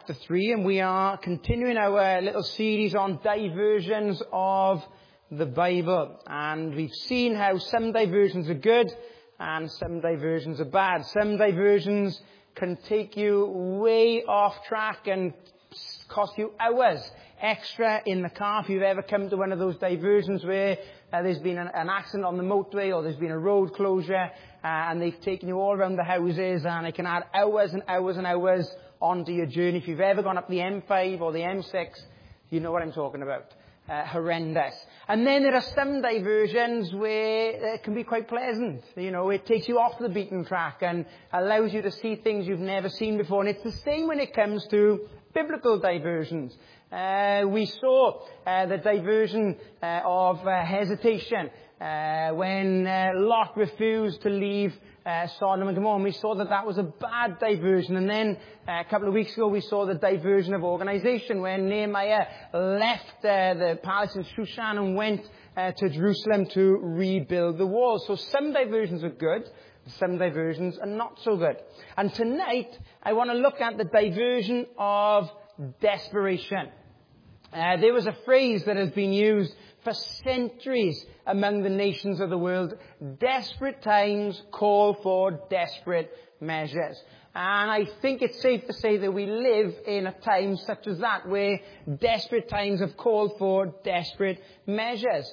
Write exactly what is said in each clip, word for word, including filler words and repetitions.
chapter three, and we are continuing our little series on diversions of the Bible. And we've seen how some diversions are good and some diversions are bad. Some diversions can take you way off track and cost you hours extra in the car. If you've ever come to one of those diversions where uh, there's been an, an accident on the motorway or there's been a road closure, uh, and they've taken you all around the houses, and it can add hours and hours and hours onto your journey. If you've ever gone up the M five or the M six, you know what I'm talking about. Uh, horrendous. And then there are some diversions where it can be quite pleasant. You know, it takes you off the beaten track and allows you to see things you've never seen before. And it's the same when it comes to biblical diversions. Uh, we saw uh, the diversion uh, of uh, hesitation uh, when uh, Lot refused to leave uh, Sodom and Gomorrah. And we saw that that was a bad diversion. And then uh, a couple of weeks ago we saw the diversion of organization when Nehemiah left uh, the palace in Shushan and went uh, to Jerusalem to rebuild the walls. So some diversions are good. Some diversions are not so good. And tonight I want to look at the diversion of desperation. Uh, there was a phrase that has been used for centuries among the nations of the world. Desperate times call for desperate measures. And I think it's safe to say that we live in a time such as that, where desperate times have called for desperate measures.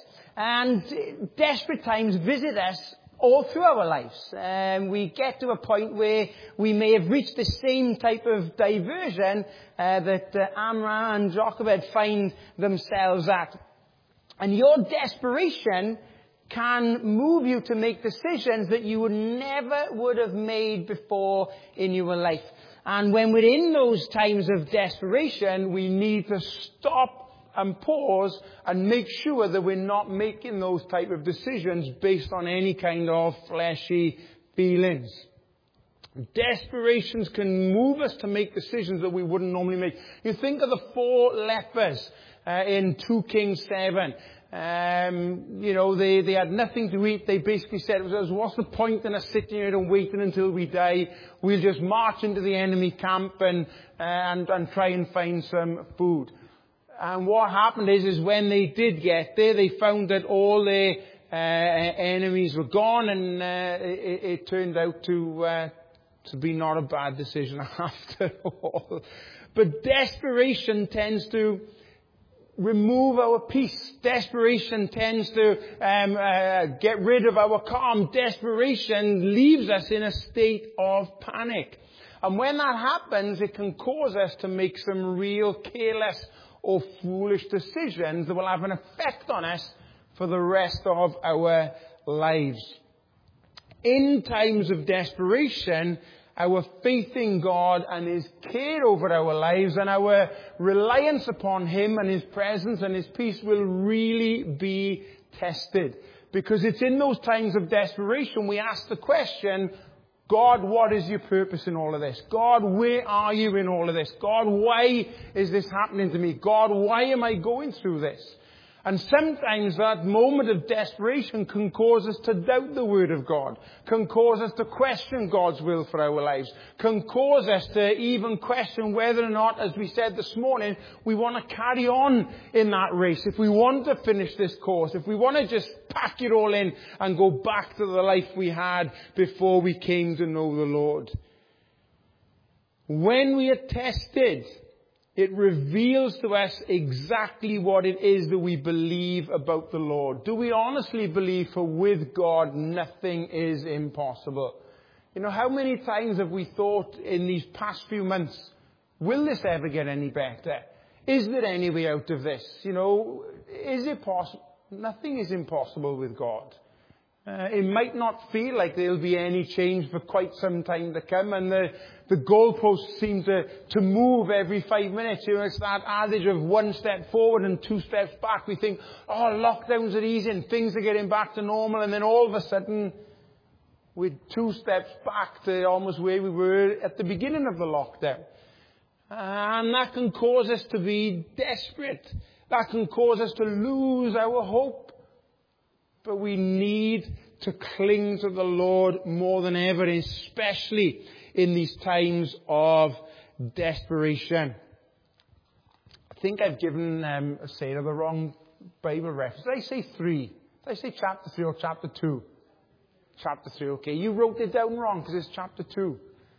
And desperate times visit us all through our lives. Um, we get to a point where we may have reached the same type of diversion uh, that uh, Amram and Jochebed find themselves at. And your desperation can move you to make decisions that you would never would have made before in your life. And when we're in those times of desperation, we need to stop and pause and make sure that we're not making those type of decisions based on any kind of fleshy feelings. Desperations can move us to make decisions that we wouldn't normally make. You think of the four lepers uh, in two Kings seven. Um, you know, they, they had nothing to eat. They basically said, what's the point in us sitting here and waiting until we die? We'll just march into the enemy camp and, uh, and, and try and find some food. And what happened is, is when they did get there, they found that all their uh, enemies were gone, and uh, it, it turned out to uh, to be not a bad decision after all. But desperation tends to remove our peace. Desperation tends to um, uh, get rid of our calm. Desperation leaves us in a state of panic. And when that happens, it can cause us to make some real careless or foolish decisions that will have an effect on us for the rest of our lives. In times of desperation, our faith in God and His care over our lives and our reliance upon Him and His presence and His peace will really be tested. Because it's in those times of desperation we ask the question, God, what is your purpose in all of this? God, where are you in all of this? God, why is this happening to me? God, why am I going through this? And sometimes that moment of desperation can cause us to doubt the Word of God, can cause us to question God's will for our lives, can cause us to even question whether or not, as we said this morning, we want to carry on in that race, if we want to finish this course, if we want to just pack it all in and go back to the life we had before we came to know the Lord. When we are tested, it reveals to us exactly what it is that we believe about the Lord. Do we honestly believe for with God nothing is impossible? You know, how many times have we thought in these past few months, will this ever get any better? Is there any way out of this? You know, is it possible? Nothing is impossible with God. Uh, it might not feel like there'll be any change for quite some time to come, and the, the goalposts seem to, to move every five minutes. You know, it's that adage of one step forward and two steps back. We think, oh, lockdowns are easing, things are getting back to normal, and then all of a sudden, we're two steps back to almost where we were at the beginning of the lockdown. And that can cause us to be desperate. That can cause us to lose our hope. But we need to cling to the Lord more than ever, especially in these times of desperation. I think I've given um, Sarah the wrong Bible reference. Did I say three? Did I say chapter three or chapter two? Chapter three, okay. You wrote it down wrong because it's chapter two.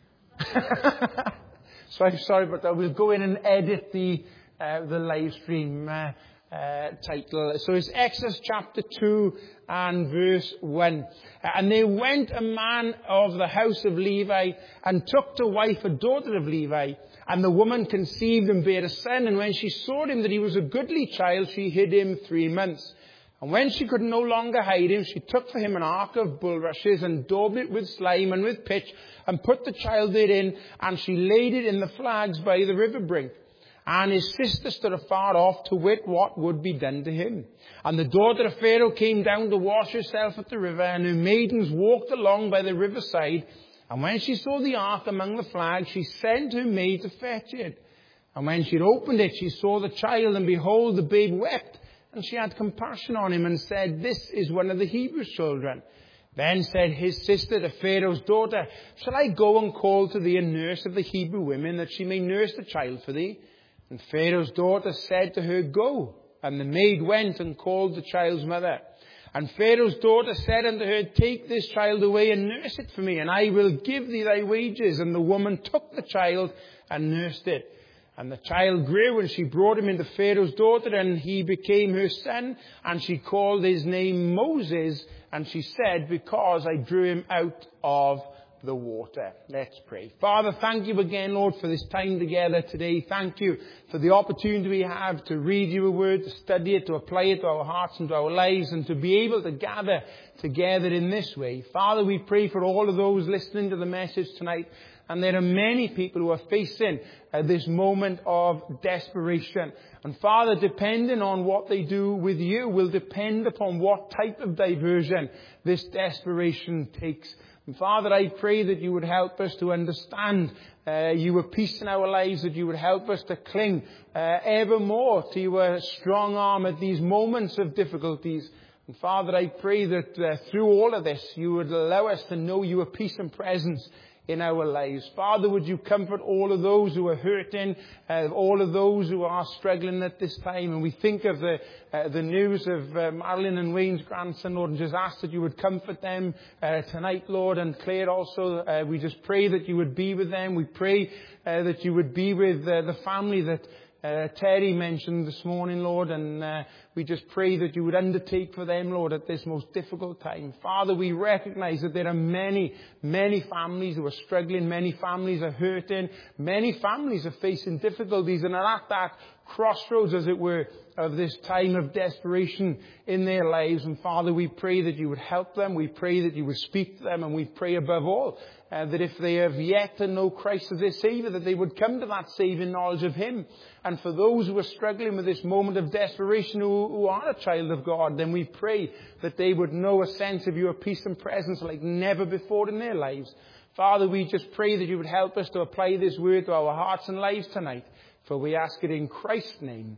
So I'm sorry, but I will go in and edit the uh, the live stream uh, uh, title. So it's Exodus chapter two and verse one. And they went a man of the house of Levi and took to wife a daughter of Levi. And the woman conceived and bare a son. And when she saw him that he was a goodly child, she hid him three months. And when she could no longer hide him, she took for him an ark of bulrushes and daubed it with slime and with pitch and put the child therein, and she laid it in the flags by the river brink. And his sister stood afar off to wit what would be done to him. And the daughter of Pharaoh came down to wash herself at the river, and her maidens walked along by the riverside. And when she saw the ark among the flags, she sent her maid to fetch it. And when she had opened it, she saw the child, and behold, the babe wept. And she had compassion on him and said, "This is one of the Hebrew children." Then said his sister to Pharaoh's daughter, "Shall I go and call to thee a nurse of the Hebrew women, that she may nurse the child for thee?" And Pharaoh's daughter said to her, "Go." And the maid went and called the child's mother. And Pharaoh's daughter said unto her, "Take this child away and nurse it for me, and I will give thee thy wages." And the woman took the child and nursed it. And the child grew, and she brought him into Pharaoh's daughter, and he became her son. And she called his name Moses, and she said, "Because I drew him out of the water." Let's pray. Father, thank you again, Lord, for this time together today. Thank you for the opportunity we have to read your word, to study it, to apply it to our hearts and to our lives, and to be able to gather together in this way. Father, we pray for all of those listening to the message tonight. And there are many people who are facing uh, this moment of desperation. And Father, depending on what they do with you will depend upon what type of diversion this desperation takes. And Father, I pray that you would help us to understand uh, your peace in our lives, that you would help us to cling uh, ever more to your strong arm at these moments of difficulties. And Father, I pray that uh, through all of this, you would allow us to know your peace and presence in our lives. Father, would you comfort all of those who are hurting, uh, all of those who are struggling at this time. And we think of the uh, the news of uh, Marilyn and Wayne's grandson, Lord, and just ask that you would comfort them uh, tonight, Lord. And Claire also, uh, we just pray that you would be with them. We pray uh, that you would be with uh, the family that Uh, Terry mentioned this morning, Lord, and uh, we just pray that you would undertake for them, Lord, at this most difficult time. Father, we recognize that there are many, many families who are struggling, many families are hurting, many families are facing difficulties and are at that crossroads, as it were, of this time of desperation in their lives. And Father, we pray that you would help them. We pray that you would speak to them. And we pray above all uh, that if they have yet to know Christ as their Savior, that they would come to that saving knowledge of Him. And for those who are struggling with this moment of desperation, who, who are a child of God, then we pray that they would know a sense of your peace and presence like never before in their lives. Father, we just pray that you would help us to apply this word to our hearts and lives tonight. For we ask it in Christ's name.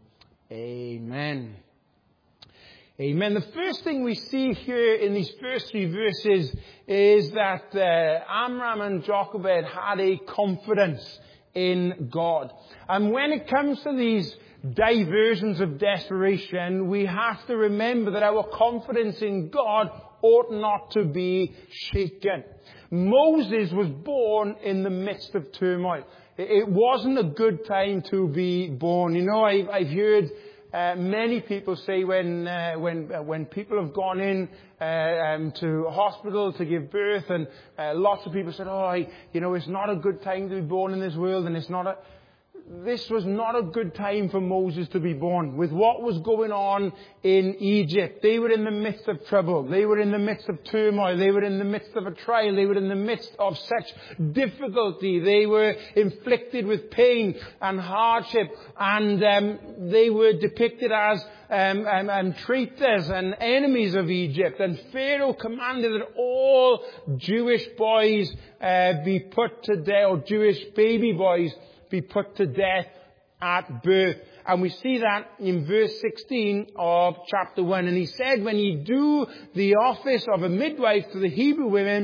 Amen. Amen. The first thing we see here in these first three verses is that uh, Amram and Jochebed had a confidence in God. And when it comes to these diversions of desperation, we have to remember that our confidence in God ought not to be shaken. Moses was born in the midst of turmoil. It wasn't a good time to be born. You know, I've, I've heard uh, many people say when uh, when uh, when people have gone in uh, um, to a hospital to give birth, and uh, lots of people said, "Oh, I, you know, it's not a good time to be born in this world, and it's not a." This was not a good time for Moses to be born. With what was going on in Egypt, they were in the midst of trouble. They were in the midst of turmoil. They were in the midst of a trial. They were in the midst of such difficulty. They were inflicted with pain and hardship. And um, they were depicted as um, um, um, traitors and enemies of Egypt. And Pharaoh commanded that all Jewish boys uh, be put to death, or Jewish baby boys be put to death at birth. And we see that in verse sixteen of chapter one. And he said, "When ye do the office of a midwife to the Hebrew women,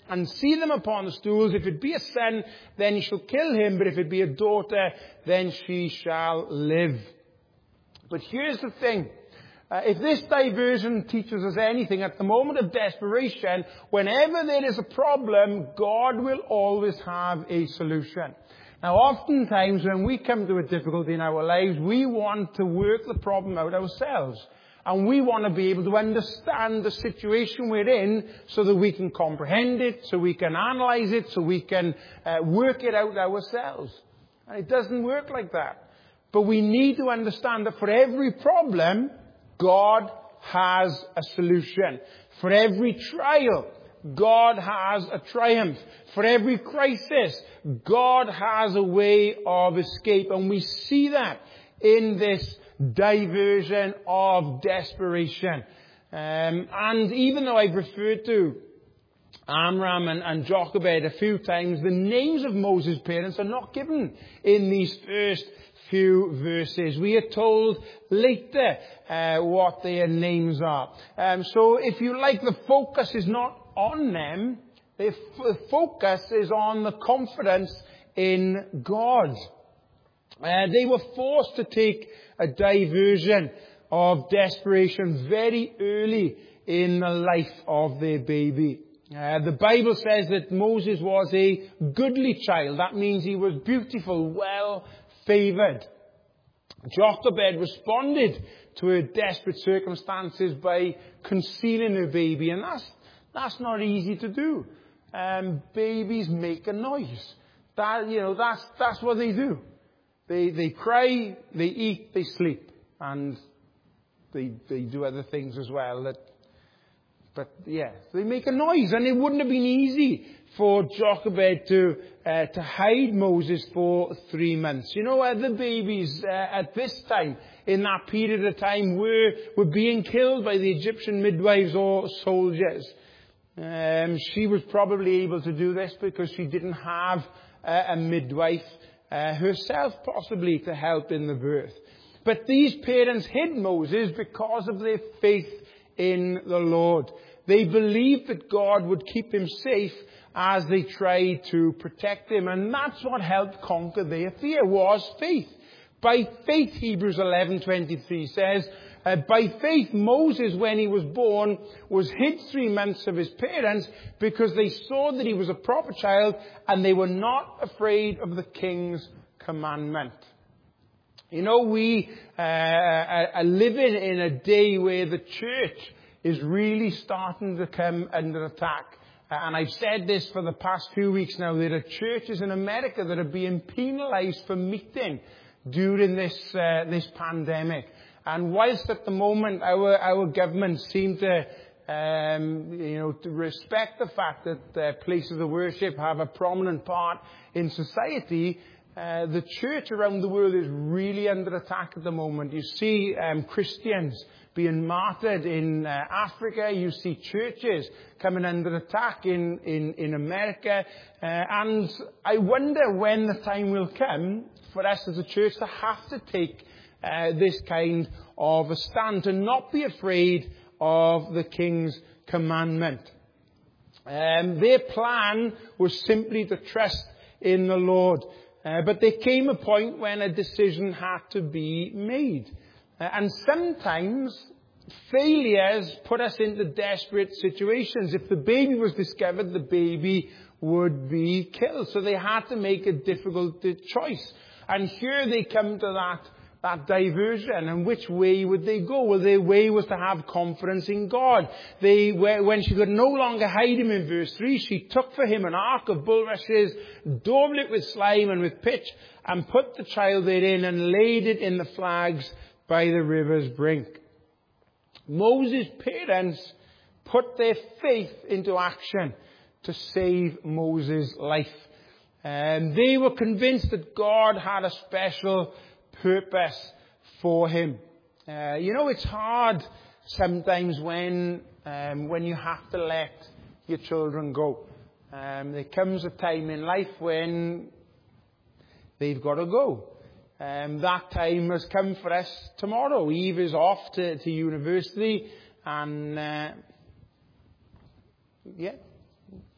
and see them upon the stools. If it be a son, then he shall kill him, but if it be a daughter, then she shall live. But here's the thing. Uh, if this diversion teaches us anything, at the moment of desperation, whenever there is a problem, God will always have a solution. Now, oftentimes when we come to a difficulty in our lives, we want to work the problem out ourselves. And we want to be able to understand the situation we're in so that we can comprehend it, so we can analyze it, so we can uh, work it out ourselves. And it doesn't work like that. But we need to understand that for every problem, God has a solution. For every trial, God has a triumph. For every crisis, God has a way of escape. And we see that in this diversion of desperation. Um, and even though I've referred to Amram and, and Jochebed a few times, the names of Moses' parents are not given in these first few verses. We are told later uh, what their names are. Um, so if you like, the focus is not on them. The f- focus is on the confidence in God. Uh, they were forced to take a diversion of desperation very early in the life of their baby. Uh, the Bible says that Moses was a goodly child. That means he was beautiful, well favoured. Jochebed responded to her desperate circumstances by concealing her baby, and that's that's not easy to do. Um, babies make a noise. That you know, that's that's what they do. They they cry, they eat, they sleep, and they they do other things as well. That, but yeah, they make a noise, and it wouldn't have been easy for Jochebed to uh, to hide Moses for three months. You know, other babies uh, at this time, in that period of time, were were being killed by the Egyptian midwives or soldiers. Um, she was probably able to do this because she didn't have uh, a midwife uh, herself, possibly, to help in the birth. But these parents hid Moses because of their faith in the Lord. They believed that God would keep him safe as they tried to protect him. And that's what helped conquer their fear, was faith. By faith, Hebrews eleven twenty-three says, uh, by faith, Moses, when he was born, was hid three months of his parents because they saw that he was a proper child and they were not afraid of the king's commandment. You know, we uh, are living in a day where the church is really starting to come under attack. Uh, and I've said this for the past few weeks now. There are churches in America that are being penalized for meeting during this uh, this pandemic. And whilst at the moment our our government seem to um, you know to respect the fact that uh, places of worship have a prominent part in society, uh, the church around the world is really under attack at the moment. You see um, Christians being martyred in uh, Africa. You see churches coming under attack in, in, in America. Uh, and I wonder when the time will come for us as a church to have to take uh, this kind of a stand, to not be afraid of the king's commandment. Um, their plan was simply to trust in the Lord. Uh, but there came a point when a decision had to be made. Uh, and sometimes failures put us into desperate situations. If the baby was discovered, the baby would be killed. So they had to make a difficult choice. And here they come to that, that diversion. And which way would they go? Well, their way was to have confidence in God. They, when she could no longer hide him in verse three, she took for him an ark of bulrushes, daubed it with slime and with pitch, and put the child therein and laid it in the flags by the river's brink. Moses' parents put their faith into action to save Moses' life. And they were convinced that God had a special purpose for him. Uh, you know, it's hard sometimes when um, when you have to let your children go. Um, there comes a time in life when they've got to go. Um, that time has come for us tomorrow. Eve is off to, to university, and uh, yeah,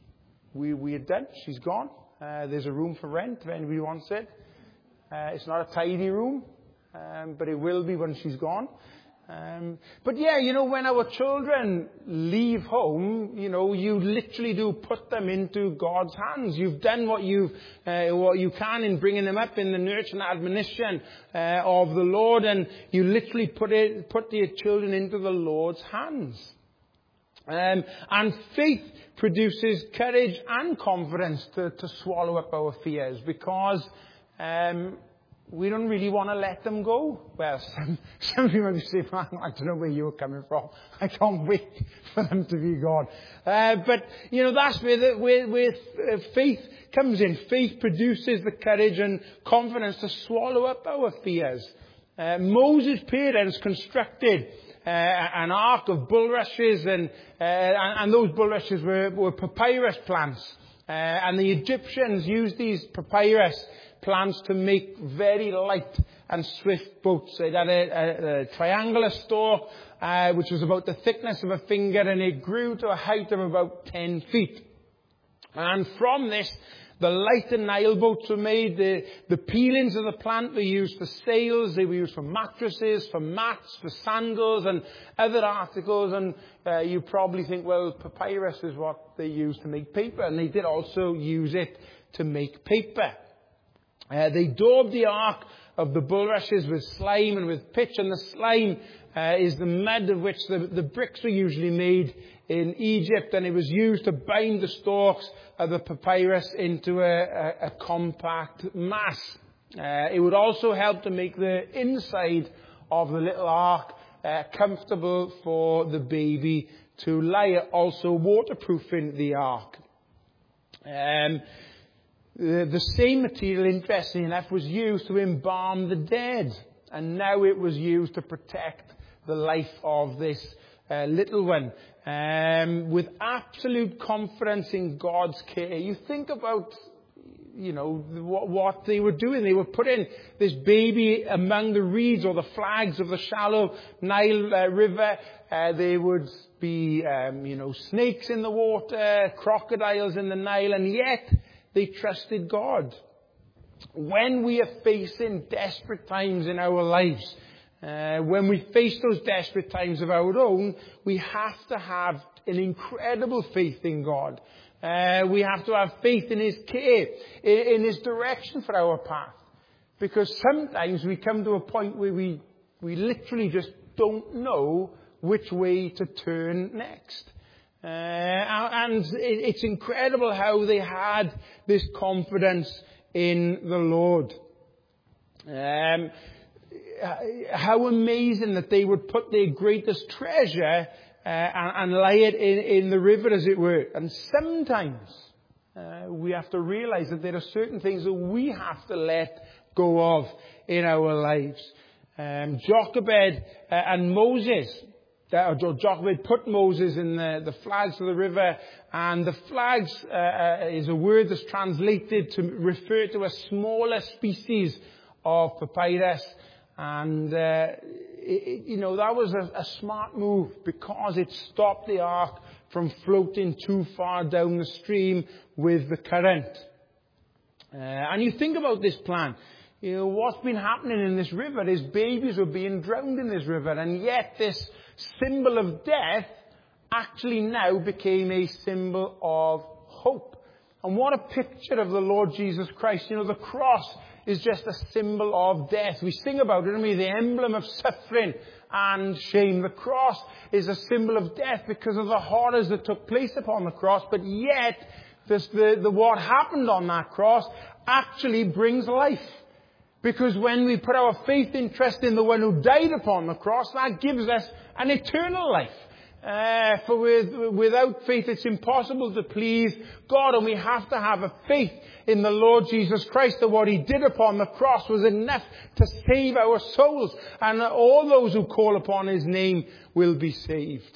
we, we had done. She's gone. Uh, there's a room for rent if anybody wants it. Uh, it's not a tidy room, um, but it will be when she's gone. Um, but yeah, you know, when our children leave home, you know, you literally do put them into God's hands. You've done what you uh, what you can in bringing them up in the nurture and admonition uh, of the Lord, and you literally put it put your children into the Lord's hands. Um, and faith produces courage and confidence to, to swallow up our fears, because um, we don't really want to let them go. Well, some, some of you might be saying, I don't know where you're coming from. I can't wait for them to be gone. Uh, but, you know, that's where, the, where, where faith comes in. Faith produces the courage and confidence to swallow up our fears. Uh, Moses' parents constructed uh, an ark of bulrushes, and, uh, and, and those bulrushes were, were papyrus plants. Uh, and the Egyptians used these papyrus plants to make very light and swift boats. It had a, a, a triangular stalk, uh, which was about the thickness of a finger, and it grew to a height of about ten feet. And from this, the lighter Nile boats were made. The, the peelings of the plant were used for sails. They were used for mattresses, for mats, for sandals, and other articles. And uh, you probably think, well, papyrus is what they used to make paper. And they did also use it to make paper. Uh, they daubed the ark of the bulrushes with slime and with pitch, and the slime uh, is the mud of which the, the bricks were usually made in Egypt, and it was used to bind the stalks of the papyrus into a, a, a compact mass. Uh, it would also help to make the inside of the little ark uh, comfortable for the baby to lie, also waterproofing the ark. Um, The, the same material, interestingly enough, was used to embalm the dead. And now it was used to protect the life of this uh, little one. Um, with absolute confidence in God's care. You think about, you know, what, what they were doing. They were putting this baby among the reeds or the flags of the shallow Nile uh, River. Uh, there would be, um, you know, snakes in the water, crocodiles in the Nile, and yet they trusted God. When we are facing desperate times in our lives, uh, when we face those desperate times of our own, we have to have an incredible faith in God. Uh, we have to have faith in His care, in, in His direction for our path. Because sometimes we come to a point where we, we literally just don't know which way to turn next. Uh, and it's incredible how they had this confidence in the Lord. Um, how amazing that they would put their greatest treasure uh, and, and lay it in, in the river, as it were. And sometimes uh, we have to realize that there are certain things that we have to let go of in our lives. Um, Jochebed uh, and Moses. Uh, Jochebed put Moses in the, the flags of the river, and the flags uh, uh, is a word that's translated to refer to a smaller species of papyrus. And, uh, it, you know, that was a, a smart move because it stopped the ark from floating too far down the stream with the current. Uh, and you think about this plan. You know, what's been happening in this river is babies were being drowned in this river, and yet this symbol of death actually now became a symbol of hope. And what a picture of the Lord Jesus Christ. You know, the cross is just a symbol of death. We sing about it, don't we? The emblem of suffering and shame. The cross is a symbol of death because of the horrors that took place upon the cross. But yet, this, the, the what happened on that cross actually brings life. Because when we put our faith and trust in the one who died upon the cross, that gives us an eternal life. Uh, for with, without faith it's impossible to please God, and we have to have a faith in the Lord Jesus Christ, that what He did upon the cross was enough to save our souls, and that all those who call upon His name will be saved.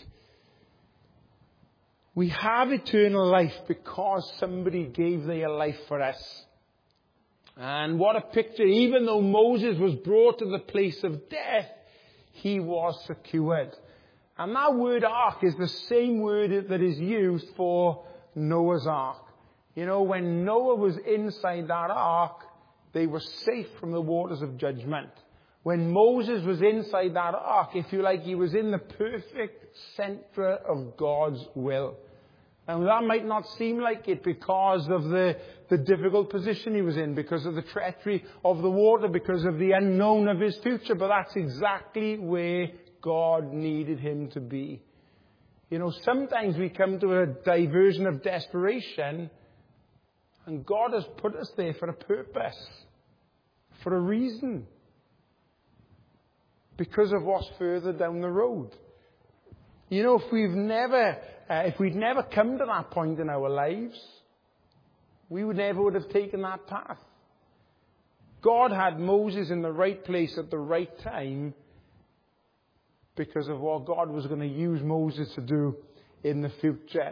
We have eternal life because somebody gave their life for us. And what a picture. Even though Moses was brought to the place of death, he was secured. And that word ark is the same word that is used for Noah's ark. You know, when Noah was inside that ark, they were safe from the waters of judgment. When Moses was inside that ark, if you like, he was in the perfect center of God's will. And that might not seem like it because of the, the difficult position he was in, because of the treachery of the water, because of the unknown of his future, but that's exactly where God needed him to be. You know, sometimes we come to a diversion of desperation, and God has put us there for a purpose, for a reason, because of what's further down the road. You know, if we've never, uh, if we'd never come to that point in our lives, we would never would have taken that path. God had Moses in the right place at the right time because of what God was going to use Moses to do in the future.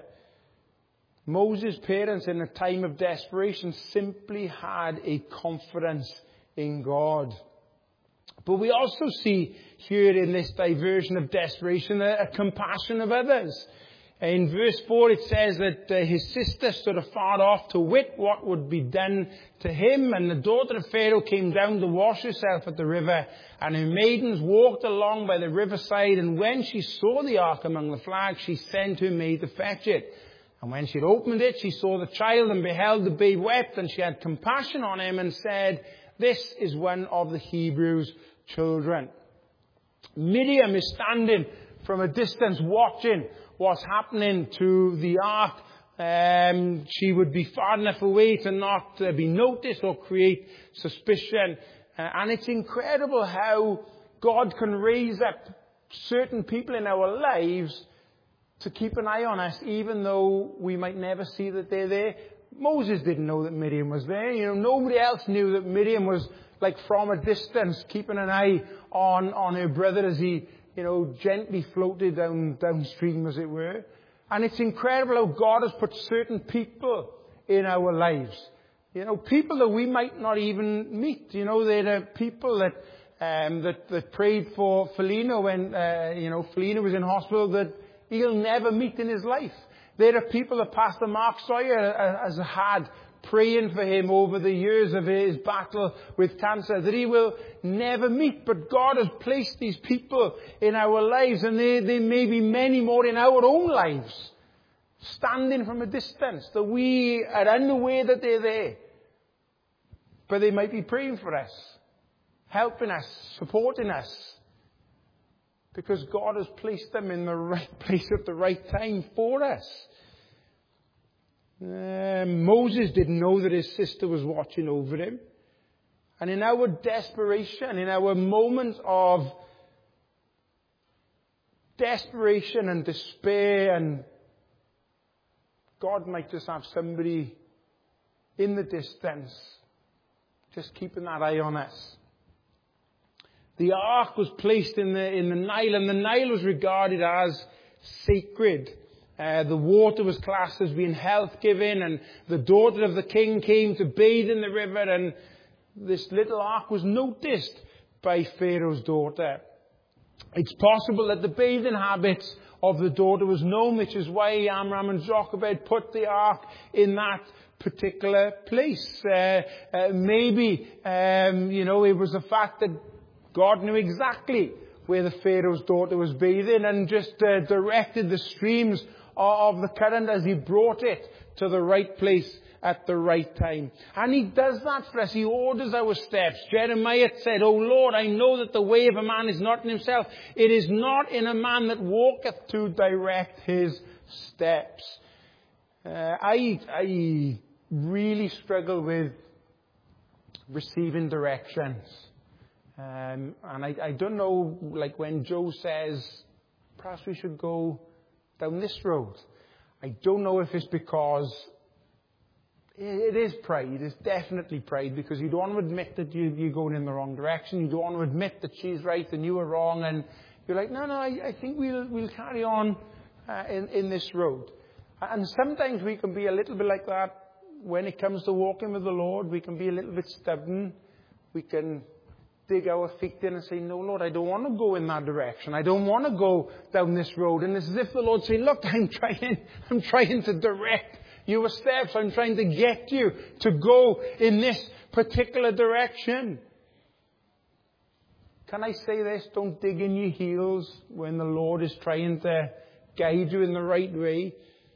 Moses' parents in a time of desperation simply had a confidence in God. But we also see here in this diversion of desperation a, a compassion of others. In verse four it says that uh, his sister stood afar off to wit what would be done to him. And the daughter of Pharaoh came down to wash herself at the river. And her maidens walked along by the riverside. And when she saw the ark among the flags, she sent her maid to fetch it. And when she had opened it, she saw the child and beheld the babe wept. And she had compassion on him and said, "This is one of the Hebrews' children." Miriam is standing from a distance watching what's happening to the ark. Um, she would be far enough away to not uh, be noticed or create suspicion. Uh, and it's incredible how God can raise up certain people in our lives to keep an eye on us, even though we might never see that they're there. Moses didn't know that Miriam was there. You know, nobody else knew that Miriam was like from a distance, keeping an eye on, on her brother as he, you know, gently floated down, downstream, as it were. And it's incredible how God has put certain people in our lives. You know, people that we might not even meet. You know, they're the people that, um, that, that prayed for Felino when, uh, you know, Felino was in hospital that he'll never meet in his life. There are people that Pastor Mark Sawyer has had praying for him over the years of his battle with cancer that he will never meet. But God has placed these people in our lives, and there, there may be many more in our own lives, standing from a distance, that we are unaware that they're there. But they might be praying for us, helping us, supporting us, because God has placed them in the right place at the right time for us. Uh, Moses didn't know that his sister was watching over him. And in our desperation, in our moments of desperation and despair, and God might just have somebody in the distance just keeping that eye on us. The ark was placed in the, in the Nile, and the Nile was regarded as sacred. Uh, the water was classed as being health-giving, and the daughter of the king came to bathe in the river, and this little ark was noticed by Pharaoh's daughter. It's possible that the bathing habits of the daughter was known, which is why Amram and Jochebed put the ark in that particular place. Uh, uh, maybe, um, you know, it was the fact that God knew exactly where the Pharaoh's daughter was bathing and just uh, directed the streams of the current as he brought it to the right place at the right time. And he does that for us. He orders our steps. Jeremiah said, "O Lord, I know that the way of a man is not in himself. It is not in a man that walketh to direct his steps." Uh, I, I really struggle with receiving directions. Um, and I, I don't know, like when Joe says, perhaps we should go down this road. I don't know if it's because it is pride. It's definitely pride, because you don't want to admit that you, you're going in the wrong direction. You don't want to admit that she's right and you are wrong. And you're like, no, no, I, I think we'll, we'll carry on uh, in, in this road. And sometimes we can be a little bit like that when it comes to walking with the Lord. We can be a little bit stubborn. We can dig our feet in and say, "No, Lord, I don't want to go in that direction. I don't want to go down this road." And it's as if the Lord's saying, "Look, I'm trying, I'm trying to direct your steps. I'm trying to get you to go in this particular direction. Can I say this? Don't dig in your heels when the Lord is trying to guide you in the right way.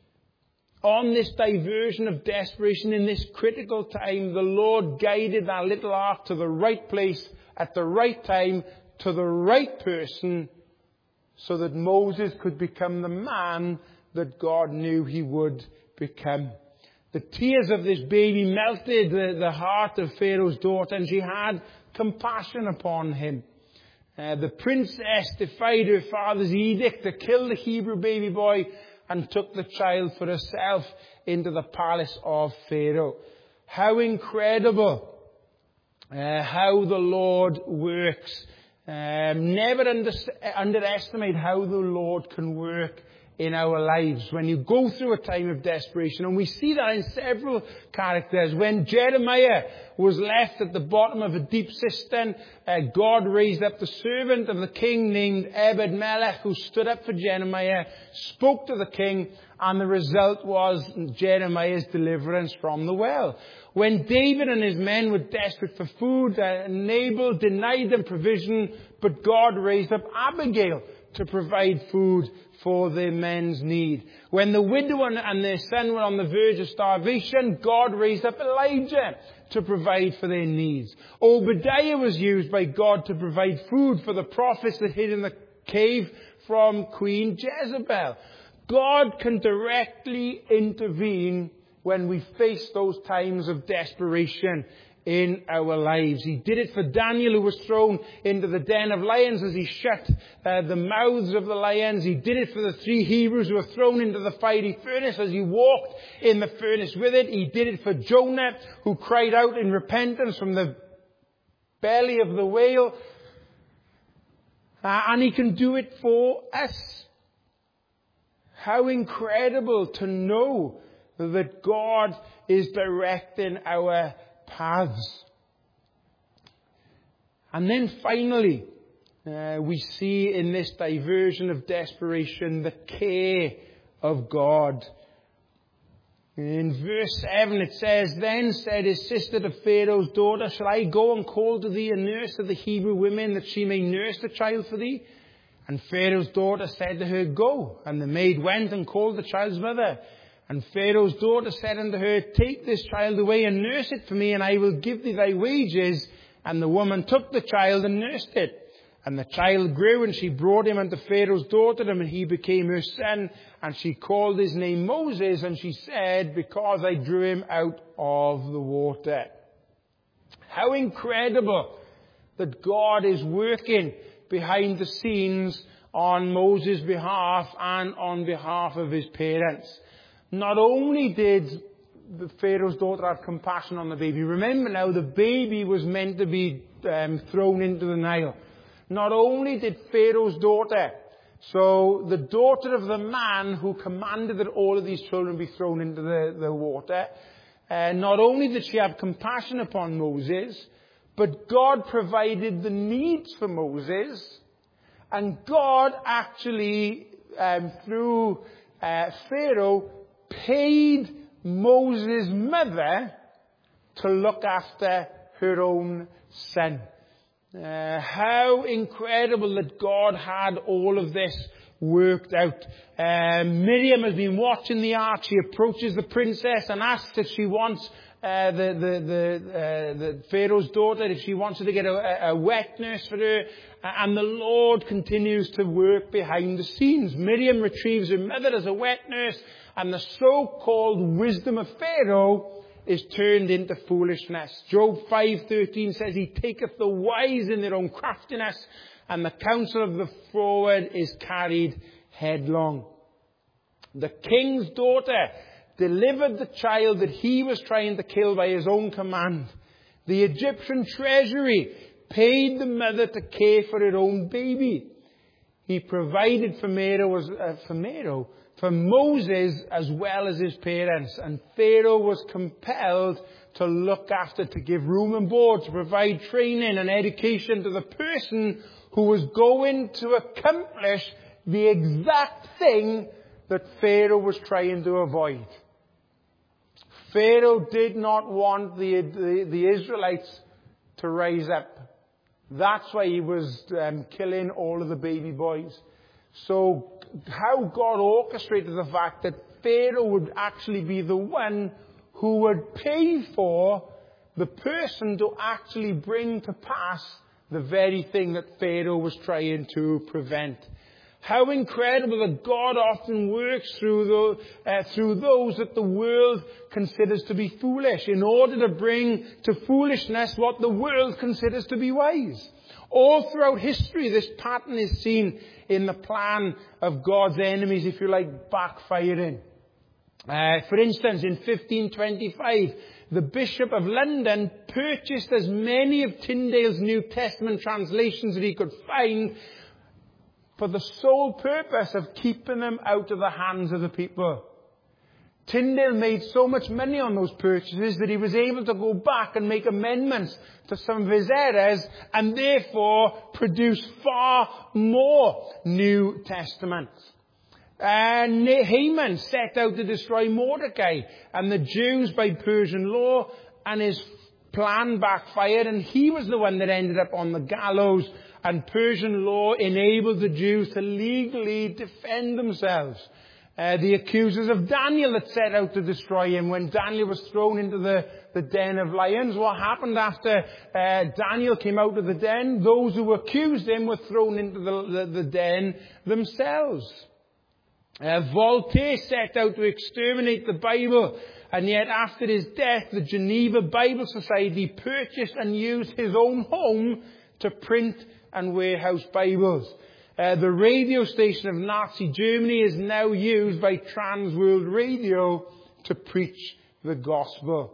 On this diversion of desperation, in this critical time, the Lord guided that little ark to the right place at the right time, to the right person, so that Moses could become the man that God knew he would become. The tears of this baby melted the, the heart of Pharaoh's daughter, and she had compassion upon him. Uh, the princess defied her father's edict to kill the Hebrew baby boy and took the child for herself into the palace of Pharaoh. How incredible uh, how the Lord works. Um, never under, underestimate how the Lord can work in our lives when you go through a time of desperation. And we see that in several characters. When Jeremiah was left at the bottom of a deep cistern, uh, God raised up the servant of the king named Ebed-Melech, who stood up for Jeremiah, spoke to the king, and the result was Jeremiah's deliverance from the well. When David and his men were desperate for food, uh, Nabal denied them provision, but God raised up Abigail to provide food for their men's need. When the widow and their son were on the verge of starvation, God raised up Elijah to provide for their needs. Obadiah was used by God to provide food for the prophets that hid in the cave from Queen Jezebel. God can directly intervene when we face those times of desperation in our lives. He did it for Daniel, who was thrown into the den of lions as he shut uh, the mouths of the lions. He did it for the three Hebrews who were thrown into the fiery furnace as he walked in the furnace with it. He did it for Jonah, who cried out in repentance from the belly of the whale. Uh, and he can do it for us. How incredible to know that God is directing our paths. And then finally, uh, we see in this diversion of desperation the care of God. In verse seven it says, "Then said his sister to Pharaoh's daughter, Shall I go and call to thee a nurse of the Hebrew women, that she may nurse the child for thee? And Pharaoh's daughter said to her, Go. And the maid went and called the child's mother. And Pharaoh's daughter said unto her, Take this child away and nurse it for me, and I will give thee thy wages. And the woman took the child and nursed it. And the child grew, and she brought him unto Pharaoh's daughter, and he became her son. And she called his name Moses, and she said, Because I drew him out of the water." How incredible that God is working behind the scenes on Moses' behalf and on behalf of his parents. Not only did Pharaoh's daughter have compassion on the baby. Remember now, the baby was meant to be um, thrown into the Nile. Not only did Pharaoh's daughter, so the daughter of the man who commanded that all of these children be thrown into the, the water, uh, not only did she have compassion upon Moses, but God provided the needs for Moses, and God actually, um, through uh, Pharaoh, paid Moses' mother to look after her own son. Uh, how incredible that God had all of this worked out. Uh, Miriam has been watching the ark. She approaches the princess and asks if she wants uh, the the the, uh, the Pharaoh's daughter, if she wants her to get a, a wet nurse for her. And the Lord continues to work behind the scenes. Miriam retrieves her mother as a wet nurse, and the so-called wisdom of Pharaoh is turned into foolishness. Job five thirteen says, He taketh the wise in their own craftiness, and the counsel of the froward is carried headlong. The king's daughter delivered the child that he was trying to kill by his own command. The Egyptian treasury paid the mother to care for her own baby. He provided for Pharaoh, uh, for Pharaoh, for Moses as well as his parents. And Pharaoh was compelled to look after, to give room and board, to provide training and education to the person who was going to accomplish the exact thing that Pharaoh was trying to avoid. Pharaoh did not want the, the, the Israelites to rise up. That's why he was um, killing all of the baby boys. So how God orchestrated the fact that Pharaoh would actually be the one who would pay for the person to actually bring to pass the very thing that Pharaoh was trying to prevent. How incredible that God often works through, the, uh, through those that the world considers to be foolish in order to bring to foolishness what the world considers to be wise. All throughout history, this pattern is seen in the plan of God's enemies, if you like, backfiring. Uh, for instance, in fifteen twenty-five, the Bishop of London purchased as many of Tyndale's New Testament translations that he could find for the sole purpose of keeping them out of the hands of the people. Tyndale made so much money on those purchases that he was able to go back and make amendments to some of his errors and therefore produce far more New Testaments. And Haman set out to destroy Mordecai and the Jews by Persian law, and his plan backfired, and he was the one that ended up on the gallows, and Persian law enabled the Jews to legally defend themselves. Uh, the accusers of Daniel that set out to destroy him when Daniel was thrown into the, the den of lions. What happened after uh, Daniel came out of the den? Those who accused him were thrown into the, the, the den themselves. Uh, Voltaire set out to exterminate the Bible, and yet after his death, the Geneva Bible Society purchased and used his own home to print and warehouse Bibles. Uh, the radio station of Nazi Germany is now used by Trans World Radio to preach the gospel.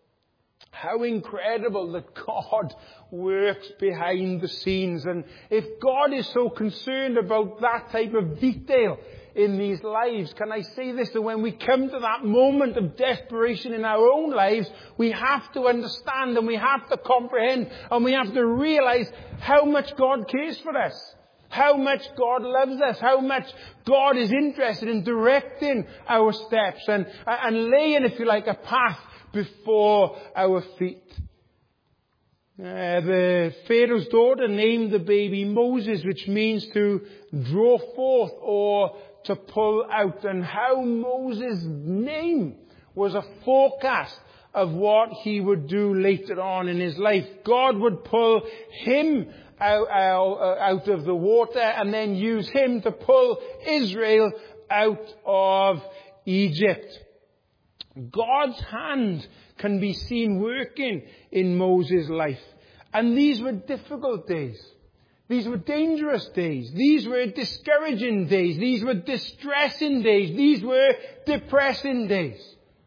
How incredible that God works behind the scenes. And if God is so concerned about that type of detail in these lives, can I say this, that when we come to that moment of desperation in our own lives, we have to understand and we have to comprehend and we have to realize how much God cares for us. How much God loves us, how much God is interested in directing our steps and, and laying, if you like, a path before our feet. Uh, the Pharaoh's daughter named the baby Moses, which means to draw forth or to pull out. And how Moses' name was a forecast of what he would do later on in his life. God would pull him Out, out, out of the water and then use him to pull Israel out of Egypt. God's hand can be seen working in Moses' life. And these were difficult days. These were dangerous days. These were discouraging days. These were distressing days. These were depressing days.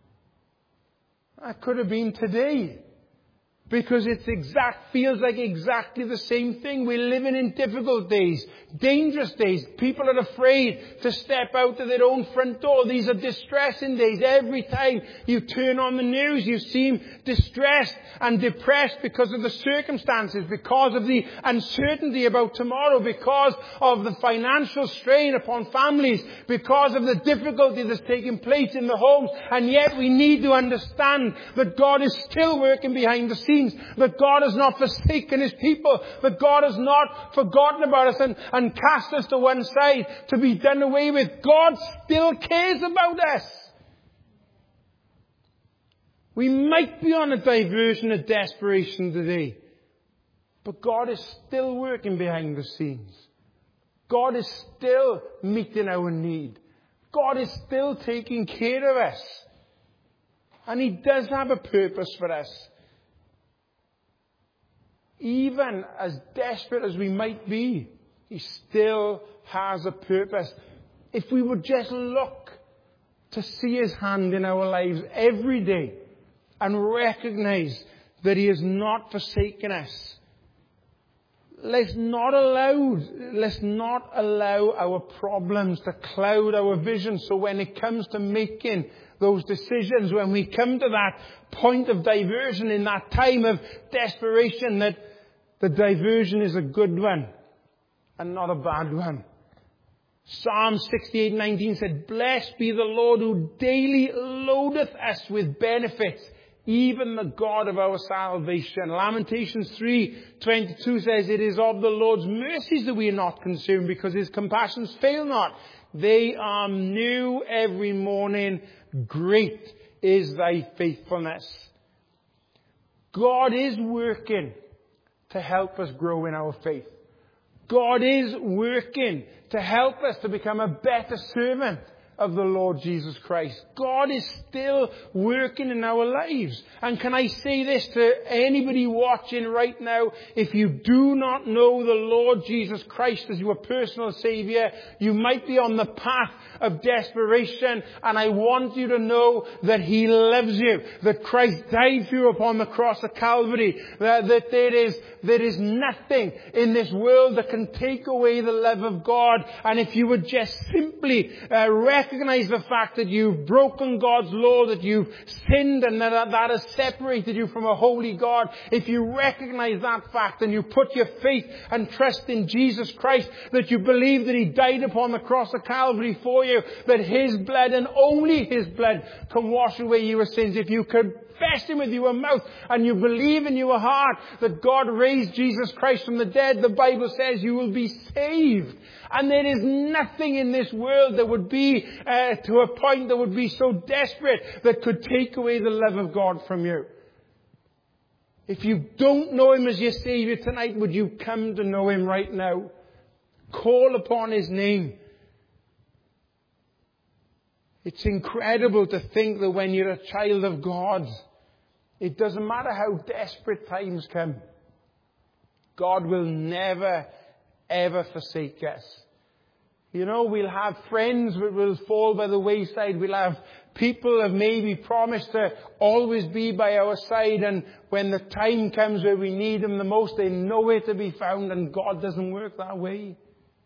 That could have been today. Because it exact, feels like exactly the same thing. We're living in difficult days, dangerous days. People are afraid to step out of their own front door. These are distressing days. Every time you turn on the news, you seem distressed and depressed because of the circumstances, because of the uncertainty about tomorrow, because of the financial strain upon families, because of the difficulty that's taking place in the homes. And yet we need to understand that God is still working behind the scenes. That God has not forsaken his people. That God has not forgotten about us and, and cast us to one side to be done away with. God still cares about us. We might be on a diversion of desperation today, but God is still working behind the scenes. God is still meeting our need. God is still taking care of us. And he does have a purpose for us. Even as desperate as we might be, he still has a purpose. If we would just look to see his hand in our lives every day and recognize that he has not forsaken us. Let's not allow, let's not allow our problems to cloud our vision. So when it comes to making those decisions, when we come to that point of diversion in that time of desperation, that the diversion is a good one and not a bad one. Psalm sixty-eight nineteen said, "Blessed be the Lord who daily loadeth us with benefits, even the God of our salvation." Lamentations three twenty-two says, "It is of the Lord's mercies that we are not consumed, because his compassions fail not. They are new every morning. Great is thy faithfulness." God is working to help us grow in our faith. God is working to help us to become a better servant of the Lord Jesus Christ. God is still working in our lives. And can I say this to anybody watching right now? If you do not know the Lord Jesus Christ as your personal Savior, you might be on the path of desperation. And I want you to know that He loves you, that Christ died for you upon the cross of Calvary, that, that there is, there is nothing in this world that can take away the love of God. And if you would just simply uh, recognize Recognize the fact that you've broken God's law, that you've sinned, and that that has separated you from a holy God. If you recognize that fact and you put your faith and trust in Jesus Christ, that you believe that He died upon the cross of Calvary for you, that His blood and only His blood can wash away your sins. If you confess Him with your mouth and you believe in your heart that God raised Jesus Christ from the dead, the Bible says you will be saved. And there is nothing in this world that would be uh, to a point that would be so desperate that could take away the love of God from you. If you don't know Him as your Savior tonight, would you come to know Him right now? Call upon His name. It's incredible to think that when you're a child of God, it doesn't matter how desperate times come, God will never ever forsake us. You know, we'll have friends that will fall by the wayside. We'll have people that maybe promised to always be by our side, and when the time comes where we need them the most, they're nowhere to be found, and God doesn't work that way.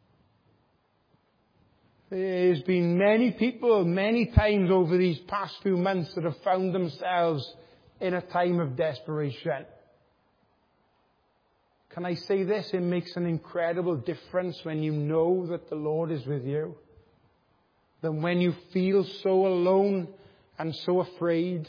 There's been many people, many times over these past few months, that have found themselves in a time of desperation. Can I say this? It makes an incredible difference when you know that the Lord is with you, than when you feel so alone and so afraid.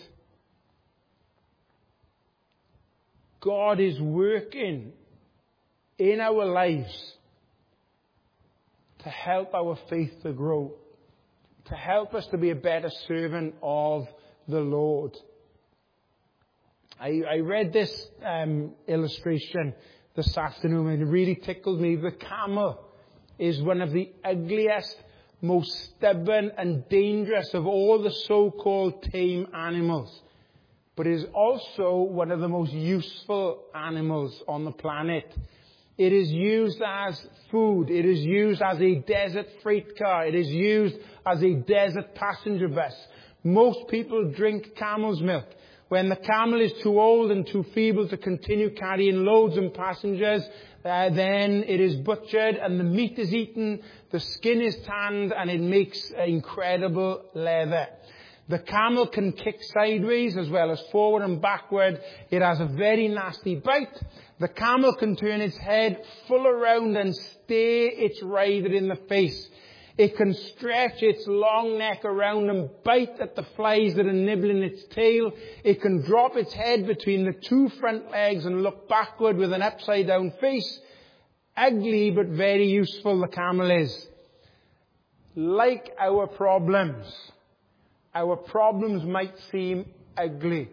God is working in our lives to help our faith to grow, to help us to be a better servant of the Lord. I, I read this um, illustration this afternoon, and it really tickled me. The camel is one of the ugliest, most stubborn and dangerous of all the so-called tame animals, but is also one of the most useful animals on the planet. It is used as food. It is used as a desert freight car. It is used as a desert passenger bus. Most people drink camel's milk. When the camel is too old and too feeble to continue carrying loads and passengers, uh, then it is butchered and the meat is eaten, the skin is tanned, and it makes incredible leather. The camel can kick sideways as well as forward and backward. It has a very nasty bite. The camel can turn its head full around and stare its rider in the face. It can stretch its long neck around and bite at the flies that are nibbling its tail. It can drop its head between the two front legs and look backward with an upside down face. Ugly but very useful the camel is. Like our problems, our problems might seem ugly,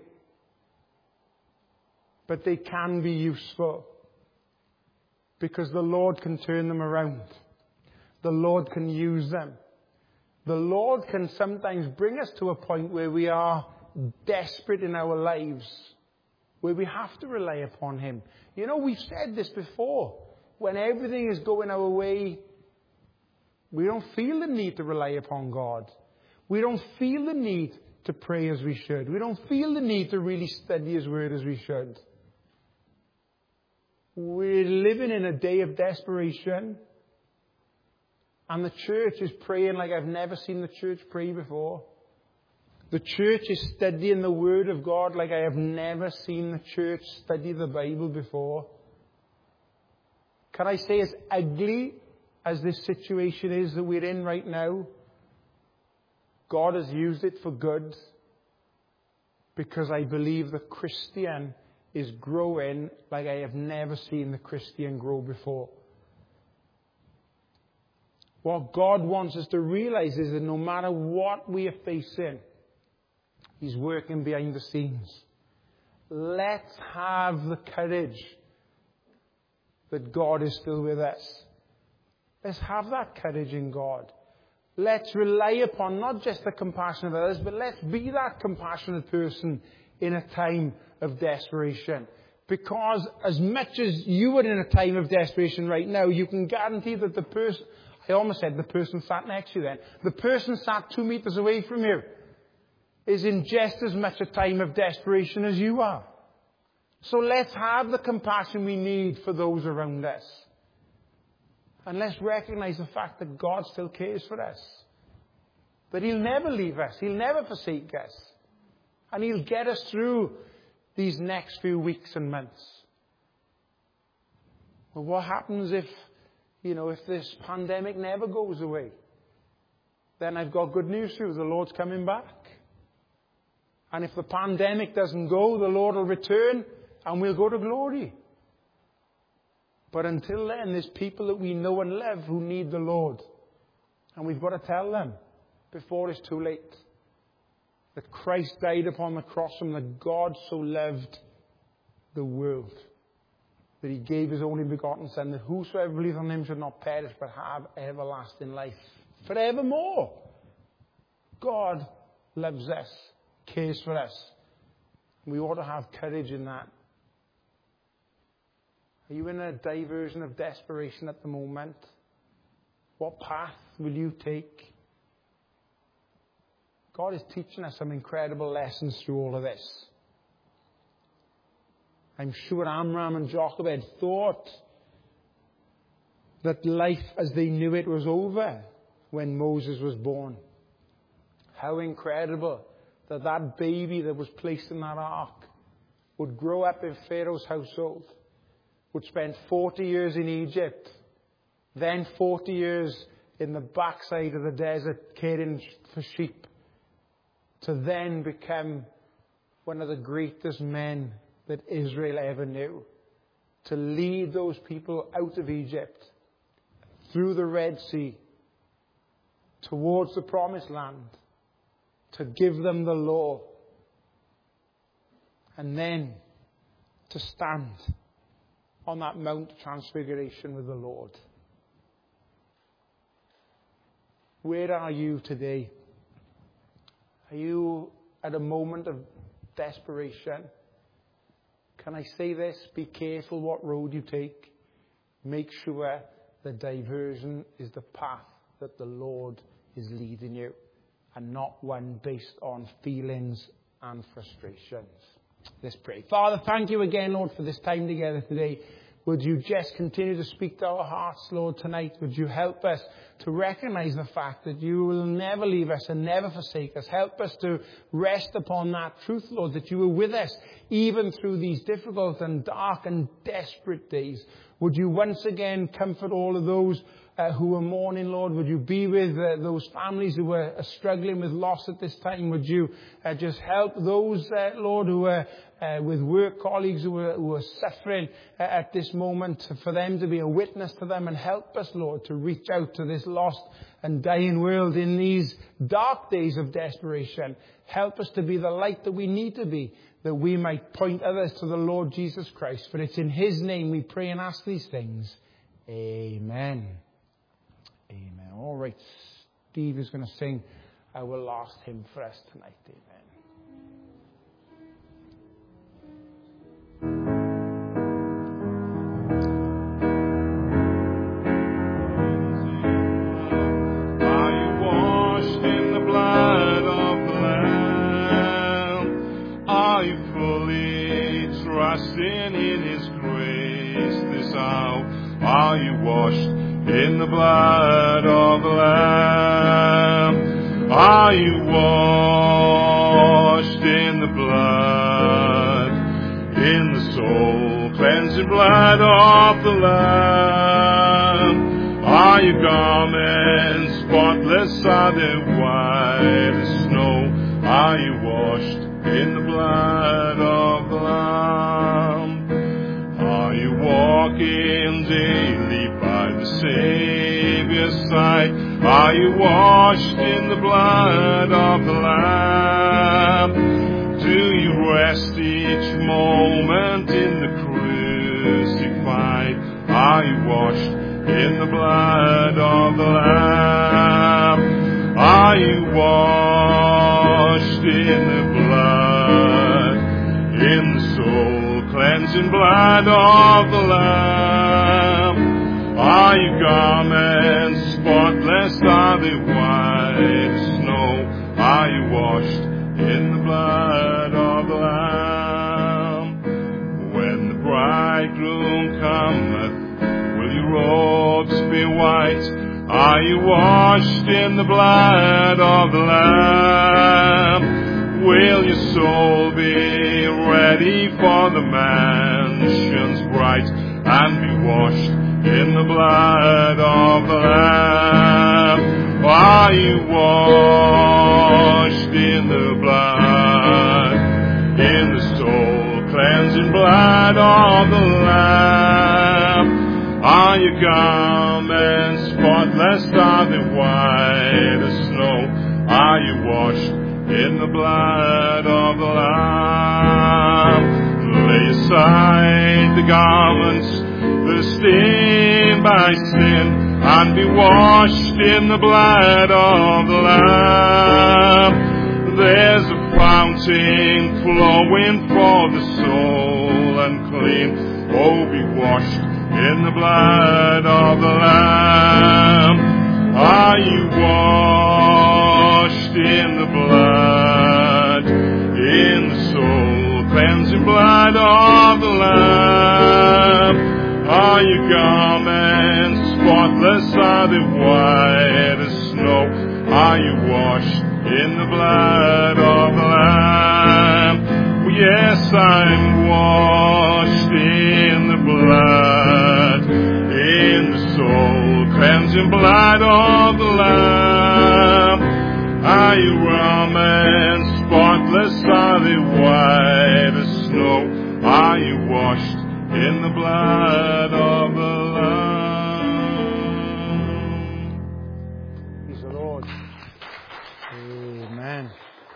but they can be useful, because the Lord can turn them around. The Lord can use them. The Lord can sometimes bring us to a point where we are desperate in our lives, where we have to rely upon Him. You know, we've said this before. When everything is going our way, we don't feel the need to rely upon God. We don't feel the need to pray as we should. We don't feel the need to really study His Word as we should. We're living in a day of desperation. And the church is praying like I've never seen the church pray before. The church is studying the Word of God like I have never seen the church study the Bible before. Can I say, as ugly as this situation is that we're in right now, God has used it for good, because I believe the Christian is growing like I have never seen the Christian grow before. What God wants us to realize is that no matter what we are facing, He's working behind the scenes. Let's have the courage that God is still with us. Let's have that courage in God. Let's rely upon not just the compassion of others, but let's be that compassionate person in a time of desperation. Because as much as you are in a time of desperation right now, you can guarantee that the person, I almost said the person sat next to you then, the person sat two meters away from you is in just as much a time of desperation as you are. So let's have the compassion we need for those around us. And let's recognize the fact that God still cares for us. That He'll never leave us. He'll never forsake us. And He'll get us through these next few weeks and months. But what happens if, you know, if this pandemic never goes away? Then I've got good news for you. The Lord's coming back. And if the pandemic doesn't go, the Lord will return and we'll go to glory. But until then, there's people that we know and love who need the Lord. And we've got to tell them before it's too late that Christ died upon the cross and that God so loved the world that He gave His only begotten Son, that whosoever believes on Him should not perish but have everlasting life forevermore. God loves us, cares for us. We ought to have courage in that. Are you in a diversion of desperation at the moment? What path will you take? God is teaching us some incredible lessons through all of this. I'm sure Amram and Jochebed thought that life as they knew it was over when Moses was born. How incredible that that baby that was placed in that ark would grow up in Pharaoh's household, would spend forty years in Egypt, then forty years in the backside of the desert caring for sheep, to then become one of the greatest men that Israel ever knew, to lead those people out of Egypt, through the Red Sea, towards the Promised Land, to give them the law, and then to stand on that Mount of Transfiguration with the Lord. Where are you today? Are you at a moment of desperation? Can I say this? Be careful what road you take. Make sure the diversion is the path that the Lord is leading you, and not one based on feelings and frustrations. Let's pray. Father, thank you again, Lord, for this time together today. Would you just continue to speak to our hearts, Lord, tonight? Would you help us to recognize the fact that you will never leave us and never forsake us? Help us to rest upon that truth, Lord, that you are with us even through these difficult and dark and desperate days. Would you once again comfort all of those uh, who are mourning, Lord? Would you be with uh, those families who are uh, struggling with loss at this time? Would you uh, just help those, uh, Lord, who are uh, with work colleagues who are, who are suffering uh, at this moment, for them to be a witness to them, and help us, Lord, to reach out to this lost and dying world in these dark days of desperation. Help us to be the light that we need to be, that we might point others to the Lord Jesus Christ. For it's in His name we pray and ask these things. Amen. Amen. All right. Steve is going to sing our last hymn for us tonight. Amen. Are you washed in the blood of the Lamb? Are you washed in the blood, in the soul cleansing blood of the Lamb? Are you your garments spotless? Are they white as snow? Are you washed in the blood of the Lamb? Are you walking daily by the Savior's side? Are you washed in the blood of the Lamb? Do you rest each moment in the crucified? Are you washed in the blood of the Lamb? Are you washed in the blood, in the soul cleansing blood of the Lamb? Are your garments spotless? Are they white as snow? Are you washed in the blood of the Lamb? When the bridegroom cometh, will your robes be white? Are you washed in the blood of the Lamb? Will your soul be ready for the mansions bright, and be washed in the blood of the Lamb? Are you washed in the blood, in the soul cleansing blood of the Lamb? Are your garments spotless? Are they white as snow? Are you washed in the blood of the Lamb? Lay aside the garments that are stained by sin, and be washed in the blood of the Lamb. There's a fountain flowing for the soul unclean. Oh, be washed in the blood of the Lamb. Are you washed in the blood, in the soul cleansing blood of the Lamb? Are your garments spotless? Are they white as snow? Are you washed in the blood of the Lamb? Oh, yes, I'm washed in the blood, in the soul cleansing blood of the Lamb. Are your garments spotless? Are they white as snow? Are you washed in the blood of the Lamb? Praise the Lord. Amen.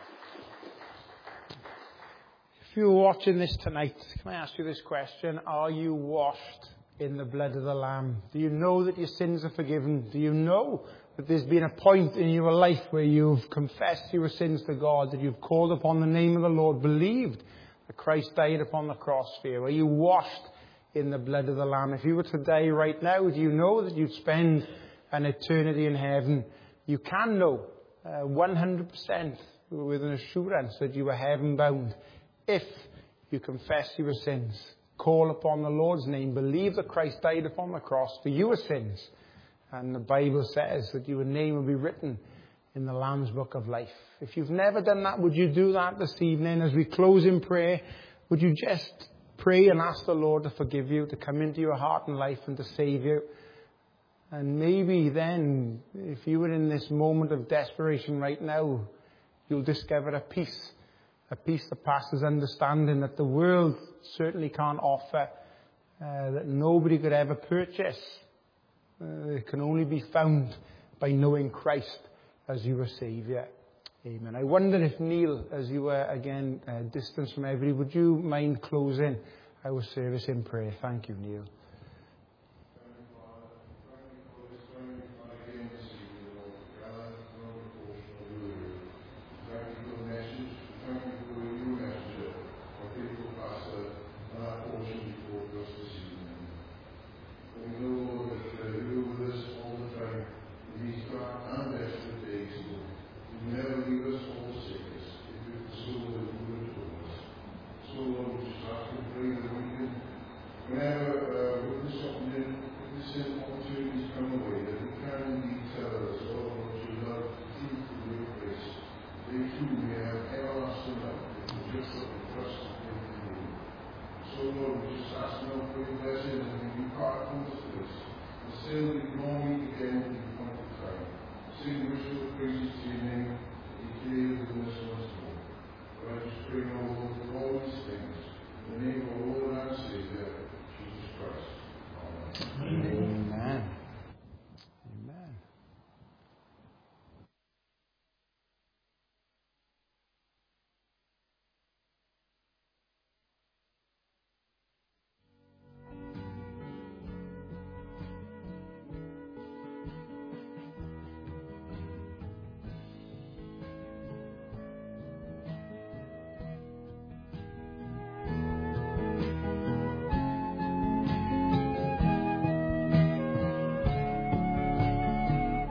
If you're watching this tonight, can I ask you this question? Are you washed in the blood of the Lamb? Do you know that your sins are forgiven? Do you know that there's been a point in your life where you've confessed your sins to God, that you've called upon the name of the Lord, believed that Christ died upon the cross for you? Are you washed in the blood of the Lamb? If you were to die right now, do you know that you'd spend an eternity in heaven? You can know uh, one hundred percent with an assurance that you are heaven bound if you confess your sins, call upon the Lord's name, believe that Christ died upon the cross for your sins, and the Bible says that your name will be written in the Lamb's Book of Life. If you've never done that, would you do that this evening? As we close in prayer, would you just pray and ask the Lord to forgive you, to come into your heart and life and to save you? And maybe then, if you were in this moment of desperation right now, you'll discover a peace, a peace that passes understanding, that the world certainly can't offer, uh, that nobody could ever purchase. Uh, it can only be found by knowing Christ as your Saviour. Amen. I wonder if Neil, as you were again uh, distant from everybody, would you mind closing our service in prayer? Thank you, Neil.